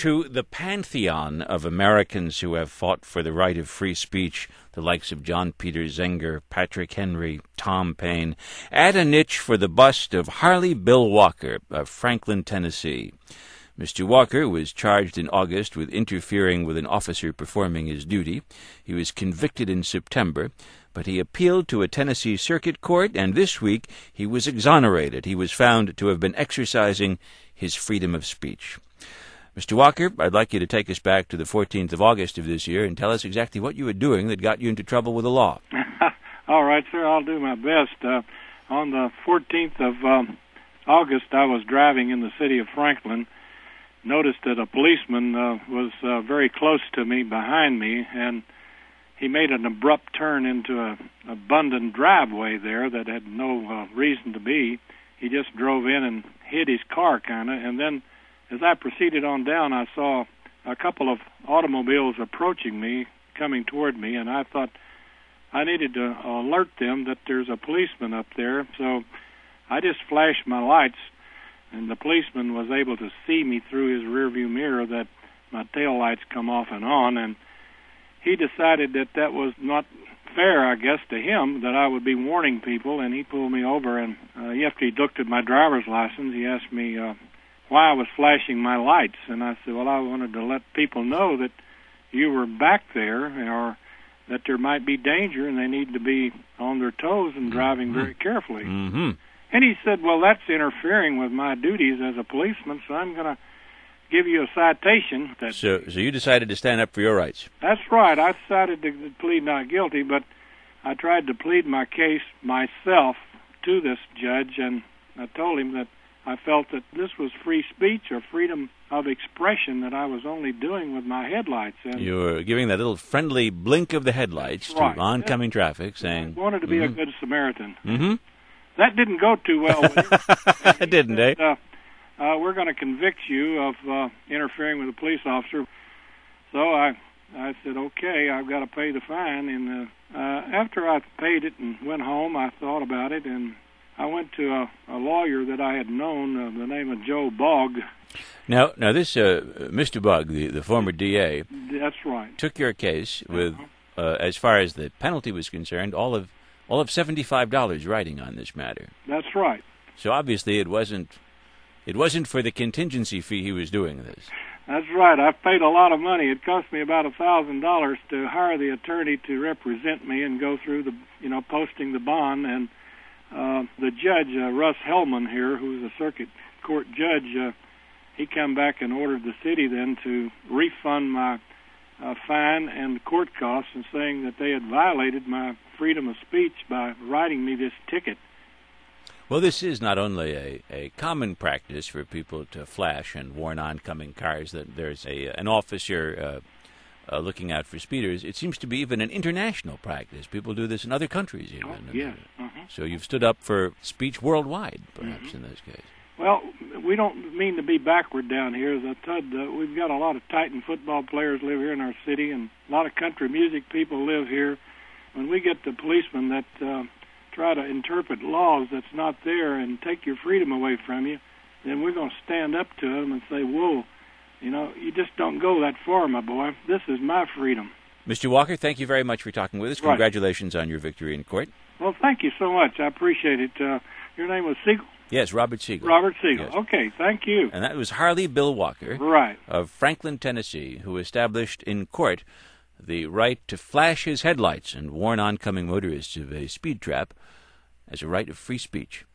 To the pantheon of Americans who have fought for the right of free speech, the likes of John Peter Zenger, Patrick Henry, Tom Paine, add a niche for the bust of Harley Bill Walker of Franklin, Tennessee. Mr. Walker was charged in August with interfering with an officer performing his duty. He was convicted in September, but he appealed to a Tennessee circuit court, and this week he was exonerated. He was found to have been exercising his freedom of speech. Mr. Walker, I'd like you to take us back to the 14th of August of this year and tell us exactly what you were doing that got you into trouble with the law. All right, sir, I'll do my best. On the 14th of August, I was driving in the city of Franklin, noticed that a policeman was very close to me, behind me, and he made an abrupt turn into an abundant driveway there that had no reason to be. He just drove in and hid his car, kind of, and then as I proceeded on down, I saw a couple of automobiles approaching me, coming toward me, and I thought I needed to alert them that there's a policeman up there. So I just flashed my lights, and the policeman was able to see me through his rearview mirror that my tail lights come off and on, and he decided that that was not fair, I guess, to him, that I would be warning people, and he pulled me over, and after he looked at my driver's license, he asked me why I was flashing my lights, and I said, well, I wanted to let people know that you were back there, or that there might be danger, and they need to be on their toes and driving very carefully. Mm-hmm. And he said, well, that's interfering with my duties as a policeman, so I'm going to give you a citation. So you decided to stand up for your rights. That's right. I decided to plead not guilty, but I tried to plead my case myself to this judge, and I told him that I felt that this was free speech or freedom of expression that I was only doing with my headlights. And you were giving that little friendly blink of the headlights to oncoming traffic, saying... I wanted to be a good Samaritan. Mm-hmm. That didn't go too well with him. It didn't, eh? We're going to convict you of interfering with a police officer. So I said, okay, I've got to pay the fine. And after I paid it and went home, I thought about it, and I went to a lawyer that I had known, the name of Joe Bogg. Now this Mr. Bogg, the former DA, that's right, took your case with, as far as the penalty was concerned, all of $75 riding on this matter. That's right. So obviously it wasn't for the contingency fee he was doing this. That's right. I paid a lot of money. It cost me about $1,000 to hire the attorney to represent me and go through the, posting the bond. And the judge, Russ Hellman here, who's a circuit court judge, he come back and ordered the city then to refund my fine and court costs, and saying that they had violated my freedom of speech by writing me this ticket. Well, this is not only a common practice for people to flash and warn oncoming cars that there's an officer looking out for speeders. It seems to be even an international practice. People do this in other countries even. Oh, yes. So you've stood up for speech worldwide, perhaps, in this case. Well, we don't mean to be backward down here. As I said, we've got a lot of Titan football players live here in our city, and a lot of country music people live here. When we get the policemen that try to interpret laws that's not there and take your freedom away from you, then we're going to stand up to them and say, whoa, you just don't go that far, my boy. This is my freedom. Mr. Walker, thank you very much for talking with us. Right. Congratulations on your victory in court. Well, thank you so much. I appreciate it. Your name was Siegel? Yes, Robert Siegel. Robert Siegel. Yes. Okay, thank you. And that was Harley Bill Walker, right, of Franklin, Tennessee, who established in court the right to flash his headlights and warn oncoming motorists of a speed trap as a right of free speech.